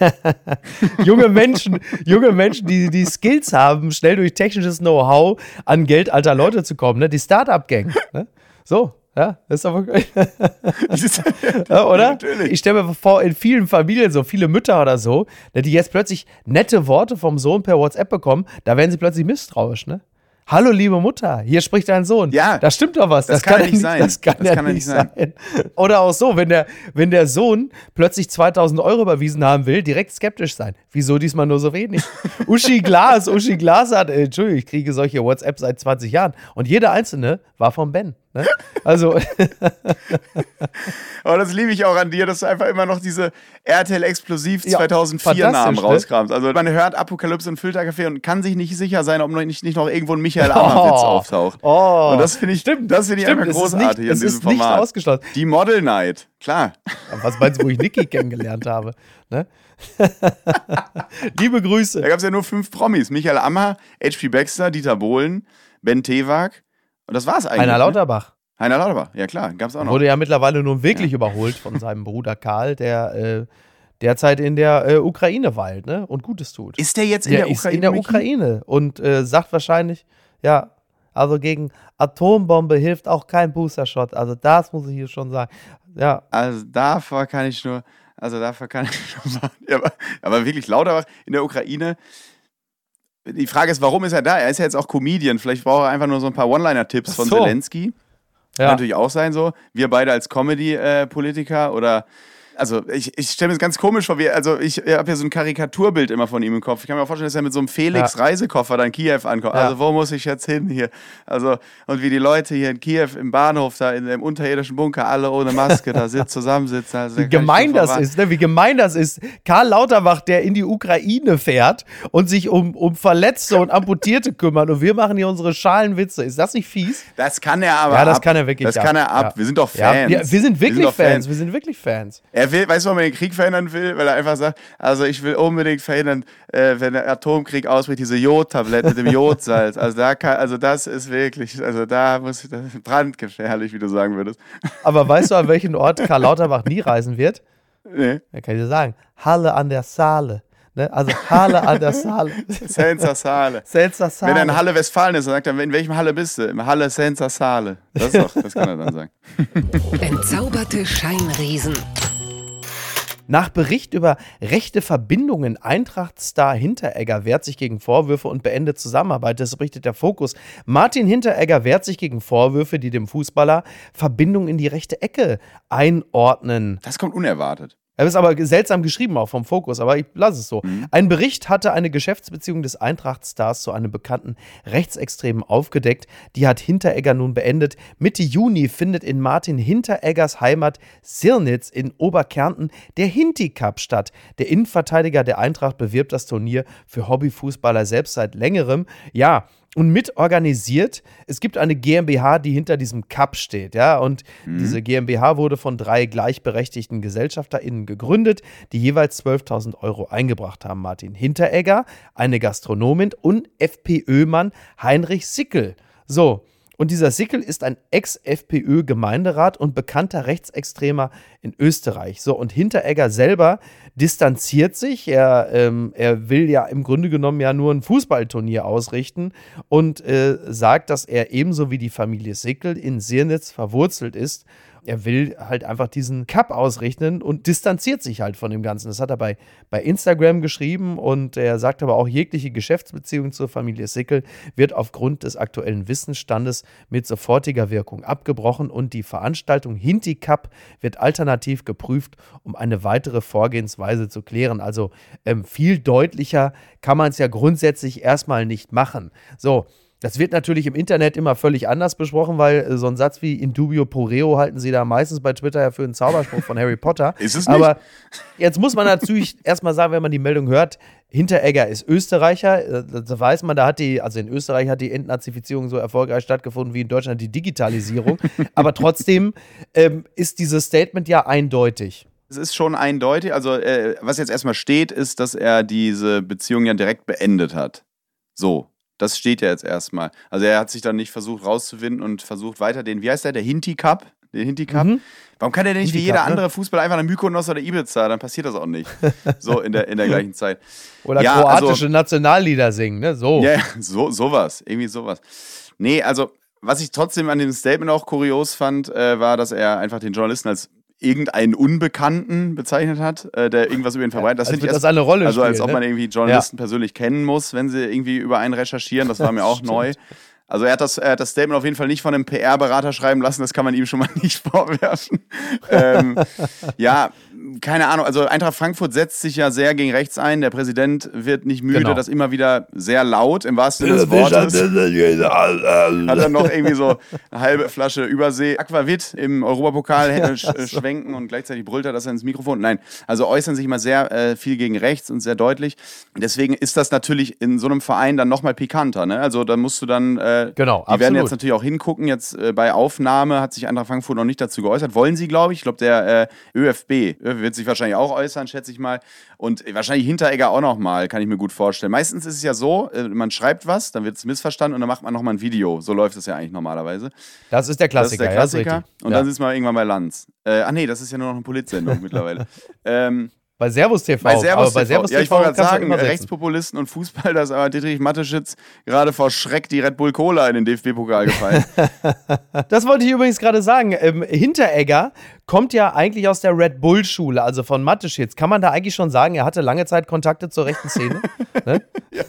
junge Menschen, die Skills haben, schnell durch technisches Know-how an Geld alter Leute zu kommen. Ne? Die Start-up-Gang. Ne? So. Ja, das ist aber ja, oder? Natürlich. Ich stelle mir vor, in vielen Familien, so viele Mütter oder so, die jetzt plötzlich nette Worte vom Sohn per WhatsApp bekommen, da werden sie plötzlich misstrauisch, ne? Hallo, liebe Mutter, hier spricht dein Sohn. Ja. Da stimmt doch was. Das kann ja nicht sein. Das kann ja nicht sein. Oder auch so, wenn der Sohn plötzlich 2.000 Euro überwiesen haben will, direkt skeptisch sein. Wieso diesmal nur so wenig? Uschi Glas hat, Entschuldigung, ich kriege solche WhatsApp seit 20 Jahren. Und jede einzelne war von Ben. Ne? Also. Aber das liebe ich auch an dir, dass du einfach immer noch diese RTL Explosiv 2004 Namen ne? rauskramst. Also man hört Apokalypse und Filterkaffee und kann sich nicht sicher sein, ob nicht noch irgendwo ein Michael Ammer-Witz auftaucht. Oh, und das finde ich, einfach großartig an diesem Format. Nicht ausgeschlossen. Die Model Night, klar. Was meinst du, wo ich Niki kennengelernt habe? Ne? Liebe Grüße. Da gab es ja nur 5 Promis. Michael Ammer, H.P. Baxter, Dieter Bohlen, Ben Tewak. Und das war's eigentlich. Heiner Lauterbach. Heiner Lauterbach, ja klar, gab's auch noch. Wurde ja mittlerweile nun wirklich überholt von seinem Bruder Karl, der derzeit in der Ukraine weilt, ne? Und Gutes tut. Ist der jetzt in der Ukraine? Ist in der Ukraine und sagt wahrscheinlich, ja, also gegen Atombombe hilft auch kein Booster-Shot. Also das muss ich hier schon sagen. Ja. Also davor kann ich schon sagen. Ja, aber wirklich, Lauterbach in der Ukraine. Die Frage ist, warum ist er da? Er ist ja jetzt auch Comedian. Vielleicht braucht er einfach nur so ein paar One-Liner-Tipps von Zelensky. Ja. Kann natürlich auch sein so. Wir beide als Comedy-Politiker oder... Also ich stelle mir das ganz komisch vor, ich habe ja so ein Karikaturbild immer von ihm im Kopf. Ich kann mir auch vorstellen, dass er mit so einem Felix-Reisekoffer dann Kiew ankommt. Ja. Also wo muss ich jetzt hin hier? Also und wie die Leute hier in Kiew im Bahnhof, da in dem unterirdischen Bunker, alle ohne Maske da zusammensitzen. Also, wie gemein das ist, ne? Wie gemein das ist. Karl Lauterbach, der in die Ukraine fährt und sich um Verletzte und Amputierte kümmert und wir machen hier unsere Schalenwitze. Ist das nicht fies? Das kann er aber ab. Ja, das kann er wirklich ab. Das kann er ab. Ja. Wir sind doch Fans. Ja, wir sind wirklich Fans. Wir sind wirklich Fans. Weißt du, warum er den Krieg verhindern will? Weil er einfach sagt, also ich will unbedingt verhindern, wenn der Atomkrieg ausbricht, diese Jodtabletten mit dem Jodsalz. Also das ist wirklich, also das ist brandgefährlich, wie du sagen würdest. Aber weißt du, an welchen Ort Karl Lauterbach nie reisen wird? Nee. Da kann ich dir sagen, Halle an der Saale. Ne? Also Halle an der Saale. Senza Saale. Senza Saale. Wenn er in Halle Westfalen ist, dann sagt er, in welchem Halle bist du? Im Halle Senza Saale. Das kann er dann sagen. Entzauberte Scheinriesen. Nach Bericht über rechte Verbindungen Eintracht-Star Hinteregger wehrt sich gegen Vorwürfe und beendet Zusammenarbeit. Das berichtet der Fokus. Martin Hinteregger wehrt sich gegen Vorwürfe, die dem Fußballer Verbindung in die rechte Ecke einordnen. Das kommt unerwartet. Das ist aber seltsam geschrieben auch vom Fokus, aber ich lasse es so. Ein Bericht hatte eine Geschäftsbeziehung des Eintracht-Stars zu einem bekannten Rechtsextremen aufgedeckt. Die hat Hinteregger nun beendet. Mitte Juni findet in Martin Hintereggers Heimat Sirnitz in Oberkärnten der Hinti Cup statt. Der Innenverteidiger der Eintracht bewirbt das Turnier für Hobbyfußballer selbst seit längerem. Ja, und mitorganisiert, es gibt eine GmbH, die hinter diesem Cup steht, ja, und diese GmbH wurde von 3 gleichberechtigten GesellschafterInnen gegründet, die jeweils 12.000 Euro eingebracht haben. Martin Hinteregger, eine Gastronomin und FPÖ-Mann Heinrich Sickel. So, und dieser Sickel ist ein Ex-FPÖ-Gemeinderat und bekannter Rechtsextremer in Österreich. So, und Hinteregger selber distanziert sich. Er will ja im Grunde genommen ja nur ein Fußballturnier ausrichten und sagt, dass er ebenso wie die Familie Sickel in Sirnitz verwurzelt ist. Er will halt einfach diesen Cup ausrichten und distanziert sich halt von dem Ganzen. Das hat er bei Instagram geschrieben und er sagt aber auch, jegliche Geschäftsbeziehung zur Familie Sickel wird aufgrund des aktuellen Wissensstandes mit sofortiger Wirkung abgebrochen und die Veranstaltung Hinti Cup wird alternativ geprüft, um eine weitere Vorgehensweise zu klären. Also viel deutlicher kann man es ja grundsätzlich erstmal nicht machen. So. Das wird natürlich im Internet immer völlig anders besprochen, weil so ein Satz wie in dubio pro reo halten sie da meistens bei Twitter ja für einen Zauberspruch von Harry Potter. Ist es nicht? Aber jetzt muss man natürlich erstmal sagen, wenn man die Meldung hört, Hinteregger ist Österreicher. Da weiß man, in Österreich hat die Entnazifizierung so erfolgreich stattgefunden wie in Deutschland die Digitalisierung. Aber trotzdem ist dieses Statement ja eindeutig. Es ist schon eindeutig. Also was jetzt erstmal steht, ist, dass er diese Beziehung ja direkt beendet hat. So. Das steht ja jetzt erstmal. Also er hat sich dann nicht versucht rauszuwinden und versucht weiter wie heißt der Hinti Cup? Den Hinti Cup? Warum kann der denn nicht wie jeder andere Fußballer einfach nach Mykonos oder Ibiza? Dann passiert das auch nicht. So in der gleichen Zeit. Oder kroatische Nationallieder singen, ne? So. Ja, sowas. Irgendwie sowas. Nee, also Was ich trotzdem an dem Statement auch kurios fand, war, dass er einfach den Journalisten als irgendeinen Unbekannten bezeichnet hat, der irgendwas über ihn verbreitet. Das finde ich das eine Rolle also als spielt, ob man irgendwie Journalisten persönlich kennen muss, wenn sie irgendwie über einen recherchieren. Das war mir auch neu. Also er hat das Statement auf jeden Fall nicht von einem PR-Berater schreiben lassen, das kann man ihm schon mal nicht vorwerfen. Ja, keine Ahnung, also Eintracht Frankfurt setzt sich ja sehr gegen rechts ein. Der Präsident wird nicht müde, das immer wieder sehr laut, im wahrsten Sinne des Wortes. Hat dann noch irgendwie so eine halbe Flasche Übersee Aquavit im Europapokal schwenken und gleichzeitig brüllt er das ins Mikrofon. Nein, also äußern sich immer sehr viel gegen rechts und sehr deutlich. Deswegen ist das natürlich in so einem Verein dann nochmal pikanter. Ne? Also da musst du dann, genau, die werden jetzt natürlich auch hingucken. Jetzt bei Aufnahme hat sich Eintracht Frankfurt noch nicht dazu geäußert. Wollen sie, glaube ich. Ich glaube, der ÖFB wird sich wahrscheinlich auch äußern, schätze ich mal. Und wahrscheinlich Hinteregger auch nochmal, kann ich mir gut vorstellen. Meistens ist es ja so, man schreibt was, dann wird es missverstanden und dann macht man nochmal ein Video. So läuft es ja eigentlich normalerweise. Das ist der Klassiker. Das ist der Klassiker. Und dann sitzt man irgendwann bei Lanz. Nee, das ist ja nur noch eine Politsendung mittlerweile. Bei Servus TV. Bei Servus TV. Ja, ich wollte gerade sagen, Rechtspopulisten und Fußball, da ist aber Dietrich Mateschitz gerade vor Schreck die Red Bull Cola in den DFB-Pokal gefallen. Das wollte ich übrigens gerade sagen. Hinteregger kommt ja eigentlich aus der Red Bull-Schule, also von Mateschitz. Kann man da eigentlich schon sagen, er hatte lange Zeit Kontakte zur rechten Szene? Ne?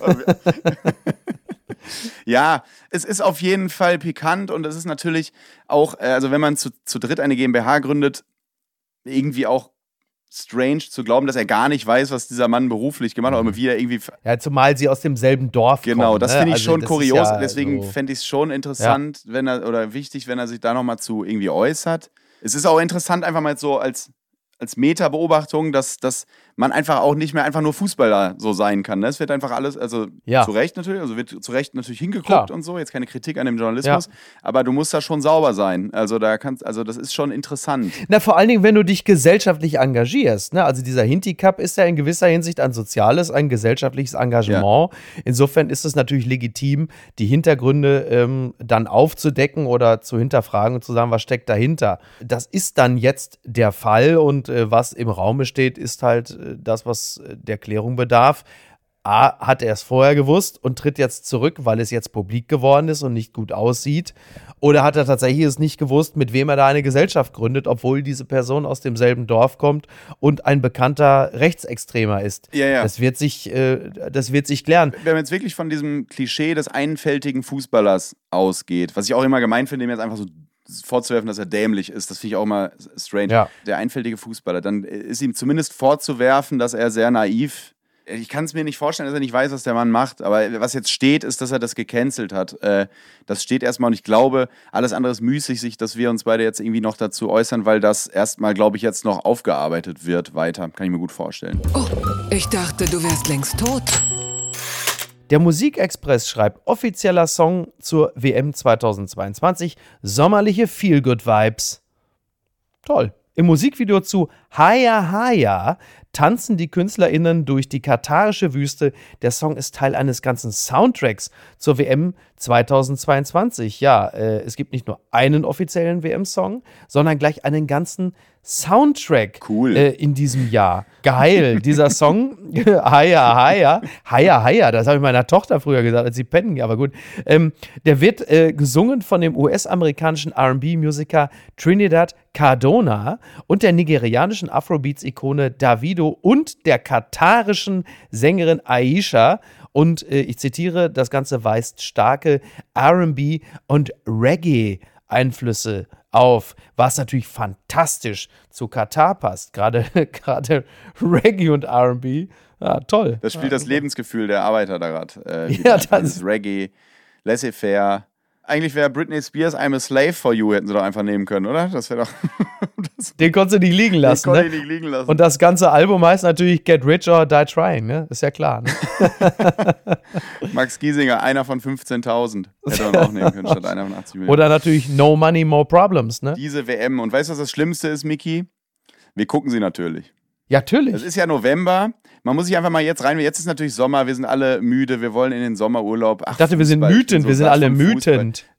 Ja, es ist auf jeden Fall pikant und es ist natürlich auch, also wenn man zu dritt eine GmbH gründet, irgendwie auch strange zu glauben, dass er gar nicht weiß, was dieser Mann beruflich gemacht hat, oder wie er irgendwie... Ja, zumal sie aus demselben Dorf kommen. Genau, das finde ich also schon kurios, ja deswegen so fände ich es schon interessant, oder wichtig, wenn er sich da nochmal zu irgendwie äußert. Es ist auch interessant, einfach mal so als Meta-Beobachtung, dass man einfach auch nicht mehr einfach nur Fußballer so sein kann. Ne? Es wird einfach alles, also zu Recht natürlich, also wird zu Recht natürlich hingeguckt und so, jetzt keine Kritik an dem Journalismus, aber du musst da schon sauber sein. Also das ist schon interessant. Na, vor allen Dingen, wenn du dich gesellschaftlich engagierst. Ne? Also dieser Hinti-Cup ist ja in gewisser Hinsicht ein soziales, ein gesellschaftliches Engagement. Ja. Insofern ist es natürlich legitim, die Hintergründe dann aufzudecken oder zu hinterfragen und zu sagen, was steckt dahinter. Das ist dann jetzt der Fall und was im Raume steht, ist halt das, was der Klärung bedarf. A, hat er es vorher gewusst und tritt jetzt zurück, weil es jetzt publik geworden ist und nicht gut aussieht? Oder hat er tatsächlich es nicht gewusst, mit wem er da eine Gesellschaft gründet, obwohl diese Person aus demselben Dorf kommt und ein bekannter Rechtsextremer ist? Ja. Das wird sich klären. Wenn man jetzt wirklich von diesem Klischee des einfältigen Fußballers ausgeht, was ich auch immer gemein finde, dem jetzt einfach so vorzuwerfen, dass er dämlich ist, das finde ich auch mal strange. Ja. Der einfältige Fußballer, dann ist ihm zumindest vorzuwerfen, dass er sehr naiv, ich kann es mir nicht vorstellen, dass er nicht weiß, was der Mann macht, aber was jetzt steht, ist, dass er das gecancelt hat. Das steht erstmal und ich glaube, alles andere ist müßig, dass wir uns beide jetzt irgendwie noch dazu äußern, weil das erstmal, glaube ich, jetzt noch aufgearbeitet wird weiter. Kann ich mir gut vorstellen. Oh, ich dachte, du wärst längst tot. Der Musikexpress schreibt, offizieller Song zur WM 2022, sommerliche Feel-Good-Vibes. Toll. Im Musikvideo zu Haya Haya tanzen die KünstlerInnen durch die katarische Wüste. Der Song ist Teil eines ganzen Soundtracks zur WM 2022. Ja, es gibt nicht nur einen offiziellen WM-Song, sondern gleich einen ganzen Soundtrack in diesem Jahr. Geil, dieser Song, Haya Haya, Haya Haya, das habe ich meiner Tochter früher gesagt, als sie pennen ging, aber gut. Der wird gesungen von dem US-amerikanischen R&B-Musiker Trinidad Cardona und der nigerianischen Afrobeats-Ikone Davido und der katarischen Sängerin Aisha. Und ich zitiere, das Ganze weist starke R&B und Reggae-Einflüsse auf, was natürlich fantastisch zu Katar passt. Gerade Reggae und R&B. Ja, toll. Das spielt das Lebensgefühl der Arbeiter da gerade. Das ist Reggae, laissez-faire. Eigentlich wäre Britney Spears I'm a Slave for You, hätten sie doch einfach nehmen können, oder? Das wäre doch... Den konntest du nicht liegen lassen. Den konnte ich nicht liegen lassen. Und das ganze Album heißt natürlich Get Rich or Die Trying, ne? Ist ja klar, ne? Max Giesinger, einer von 15.000. Hätte man auch nehmen können, statt einer von 80 Millionen. Oder natürlich No Money, More Problems, ne? Diese WM. Und weißt du, was das Schlimmste ist, Miki? Wir gucken sie natürlich. Ja, natürlich. Es ist ja November. Man muss sich einfach mal jetzt rein. Jetzt ist natürlich Sommer. Wir sind alle müde. Wir wollen in den Sommerurlaub. Ich dachte, wir sind wütend. Wir sind alle wütend.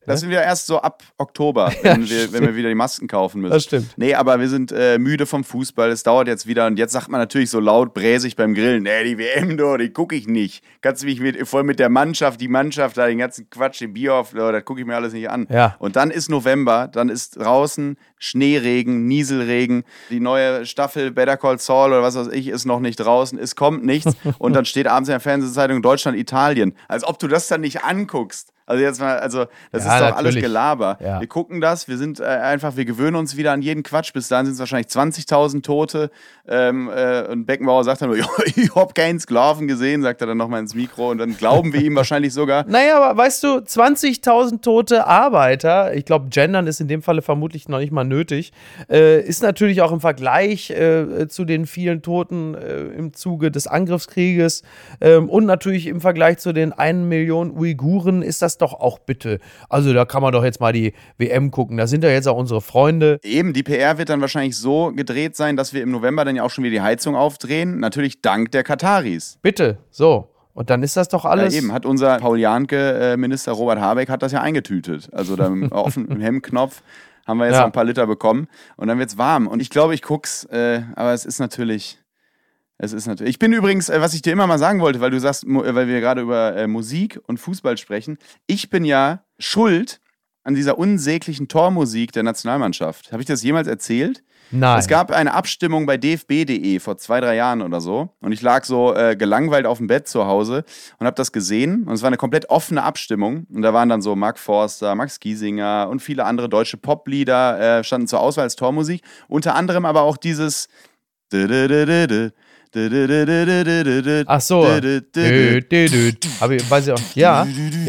Das sind wir erst so ab Oktober, wenn wir wieder die Masken kaufen müssen. Das stimmt. Nee, aber wir sind müde vom Fußball. Es dauert jetzt wieder. Und jetzt sagt man natürlich so laut, bräsig beim Grillen, die WM, die gucke ich nicht. Kannst du mich voll mit der Mannschaft, da den ganzen Quatsch, den Bierhoff, das gucke ich mir alles nicht an. Ja. Und dann ist November, dann ist draußen Schneeregen, Nieselregen. Die neue Staffel Better Call Saul oder was weiß ich ist noch nicht draußen. Es kommt nichts. Und dann steht abends in der Fernsehzeitung Deutschland, Italien. Als ob du das dann nicht anguckst. Das ist doch alles Gelaber. Ja. Wir gucken das, wir sind wir gewöhnen uns wieder an jeden Quatsch. Bis dahin sind es wahrscheinlich 20.000 Tote. Und Beckenbauer sagt dann, ich hab keinen Sklaven gesehen, sagt er dann nochmal ins Mikro. Und dann glauben wir ihm wahrscheinlich sogar. Naja, aber weißt du, 20.000 tote Arbeiter, ich glaube, Gendern ist in dem Falle vermutlich noch nicht mal nötig, ist natürlich auch im Vergleich zu den vielen Toten im Zuge des Angriffskrieges und natürlich im Vergleich zu den 1 Million Uiguren ist das doch auch bitte. Also da kann man doch jetzt mal die WM gucken. Da sind ja jetzt auch unsere Freunde. Eben, die PR wird dann wahrscheinlich so gedreht sein, dass wir im November dann ja auch schon wieder die Heizung aufdrehen. Natürlich dank der Kataris. Bitte, so. Und dann ist das doch alles... Ja, eben, hat unser Paul Janke-Minister Robert Habeck hat das ja eingetütet. Also da auf dem Hemdknopf haben wir jetzt noch ein paar Liter bekommen. Und dann wird's warm. Und ich glaube, ich guck's, aber es ist natürlich... Ich bin übrigens, was ich dir immer mal sagen wollte, weil du sagst, weil wir gerade über Musik und Fußball sprechen, ich bin ja schuld an dieser unsäglichen Tormusik der Nationalmannschaft. Habe ich das jemals erzählt? Nein. Es gab eine Abstimmung bei dfb.de vor 2-3 Jahren oder so und ich lag so gelangweilt auf dem Bett zu Hause und habe das gesehen und es war eine komplett offene Abstimmung und da waren dann so Mark Forster, Max Giesinger und viele andere deutsche Poplieder standen zur Auswahl als Tormusik, unter anderem aber auch dieses Ach so. Weiß ich auch. Ja.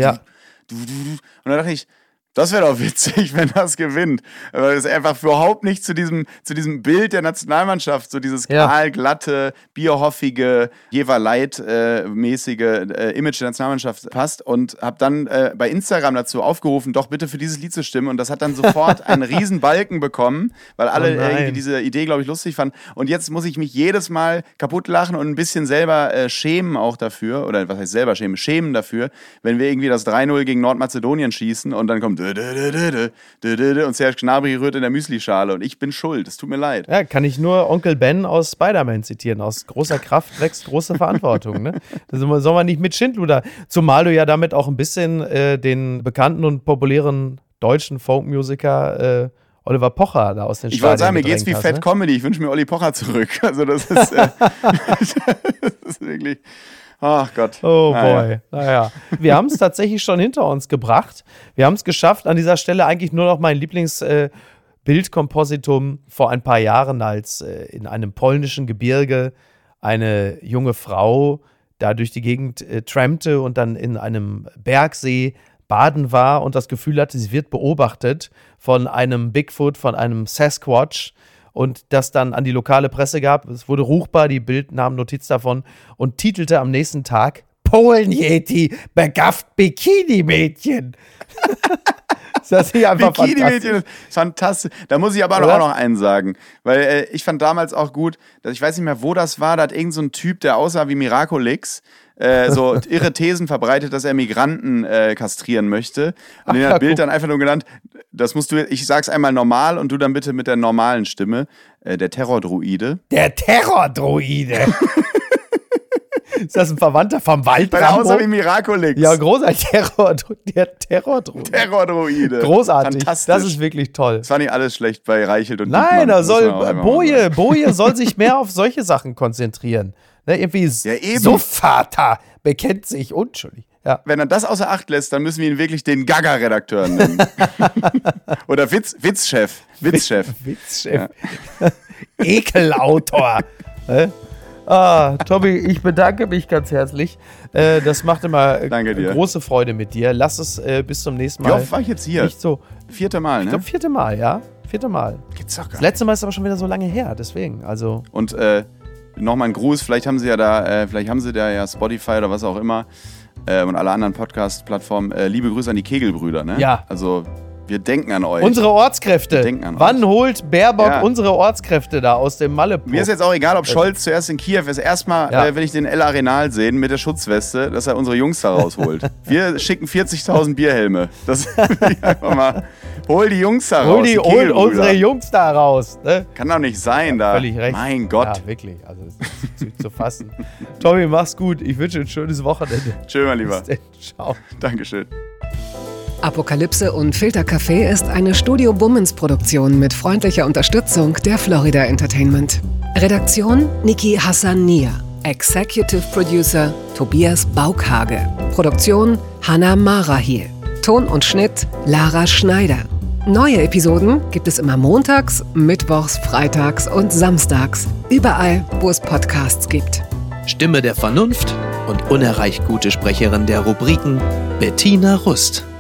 Und dann dachte ich, das wäre doch witzig, wenn das gewinnt. Weil es einfach überhaupt nicht zu diesem Bild der Nationalmannschaft, so dieses kahlglatte, bierhoffige, Jeverleit-mäßige Image der Nationalmannschaft passt. Und habe dann bei Instagram dazu aufgerufen, doch bitte für dieses Lied zu stimmen. Und das hat dann sofort einen riesen Balken bekommen, weil alle irgendwie diese Idee, glaube ich, lustig fanden. Und jetzt muss ich mich jedes Mal kaputt lachen und ein bisschen selber schämen auch dafür. Oder was heißt selber schämen dafür, wenn wir irgendwie das 3-0 gegen Nordmazedonien schießen und dann kommt und Serge Gnabry rührt in der Müslischale und ich bin schuld, es tut mir leid. Ja, kann ich nur Onkel Ben aus Spider-Man zitieren. Aus großer Kraft wächst große Verantwortung. Ne? Da soll man nicht mit Schindluder. Zumal du ja damit auch ein bisschen den bekannten und populären deutschen Folkmusiker Oliver Pocher da aus den Stadien Ich wollte sagen, mir geht's wie Fat ne? Comedy. Ich wünsche mir Olli Pocher zurück. Also das ist, das ist wirklich... Ach Gott. Oh boy. Naja. Wir haben es tatsächlich schon hinter uns gebracht. Wir haben es geschafft. An dieser Stelle eigentlich nur noch mein Lieblingsbildkompositum vor ein paar Jahren, als in einem polnischen Gebirge eine junge Frau da durch die Gegend trampte und dann in einem Bergsee baden war und das Gefühl hatte, sie wird beobachtet von einem Bigfoot, von einem Sasquatch. Und das dann an die lokale Presse gab. Es wurde ruchbar, die Bild nahm Notiz davon und titelte am nächsten Tag: Polen-Yeti begafft Bikini-Mädchen. Das ist einfach Bikini-Mädchen, fantastisch. Da muss ich aber auch noch einen sagen. Weil ich fand damals auch gut, dass ich weiß nicht mehr, wo das war, da hat irgend so ein Typ, der aussah wie Miraculix, so irre Thesen verbreitet, dass er Migranten kastrieren möchte. Und den hat Bild dann einfach nur genannt, das musst du, ich sag's einmal normal und du dann bitte mit der normalen Stimme, der Terrordruide. Der Terrordruide. Ist das ein Verwandter vom Waldrambo? Weil er aussah wie Miraculix. Ja, großartig. Der Terrordruide. Terrordruide. Großartig. Fantastisch. Das ist wirklich toll. Das war nicht alles schlecht bei Reichelt und Nein, Diekmann. Boje soll sich mehr auf solche Sachen konzentrieren. Ne, irgendwie Suffvater bekennt sich unschuldig. Ja. Wenn er das außer Acht lässt, dann müssen wir ihn wirklich den Gaga-Redakteur nennen. Oder Witzchef. Witzchef. Ja. Ekelautor. Tobi, ich bedanke mich ganz herzlich. Das macht immer große Freude mit dir. Lass es bis zum nächsten Mal. Wie oft war ich jetzt hier? Nicht so. 4. Mal, ne? Ich glaube, 4. Mal, ja. 4. Mal. Gibt's doch gar nicht. Das letzte Mal ist aber schon wieder so lange her, deswegen. Also. Und nochmal ein Gruß, vielleicht haben sie da ja Spotify oder was auch immer und alle anderen Podcast-Plattformen. Liebe Grüße an die Kegelbrüder, ne? Ja. Also Wir denken an euch. Unsere Ortskräfte. Wir denken an Wann euch. holt Baerbock unsere Ortskräfte da aus dem Malle-Puff? Mir ist jetzt auch egal, ob Scholz zuerst in Kiew ist. Erstmal will ich den El Arenal sehen mit der Schutzweste, dass er unsere Jungs da rausholt. Wir schicken 40.000 Bierhelme. Das will ich einfach mal. Hol die Jungs da raus. Hol unsere Jungs da raus. Ne? Kann doch nicht sein da. Völlig recht. Mein Gott. Ja, wirklich. Also, das ist nicht zu fassen. Tommy, mach's gut. Ich wünsche ein schönes Wochenende. Tschö, mein Lieber. Bis denn. Ciao. Dankeschön. Apokalypse und Filtercafé ist eine Studio Bummens Produktion mit freundlicher Unterstützung der Florida Entertainment. Redaktion Niki Hassania. Executive Producer Tobias Baukhage. Produktion Hannah Marahiel. Ton und Schnitt Lara Schneider. Neue Episoden gibt es immer montags, mittwochs, freitags und samstags. Überall, wo es Podcasts gibt. Stimme der Vernunft und unerreicht gute Sprecherin der Rubriken Bettina Rust.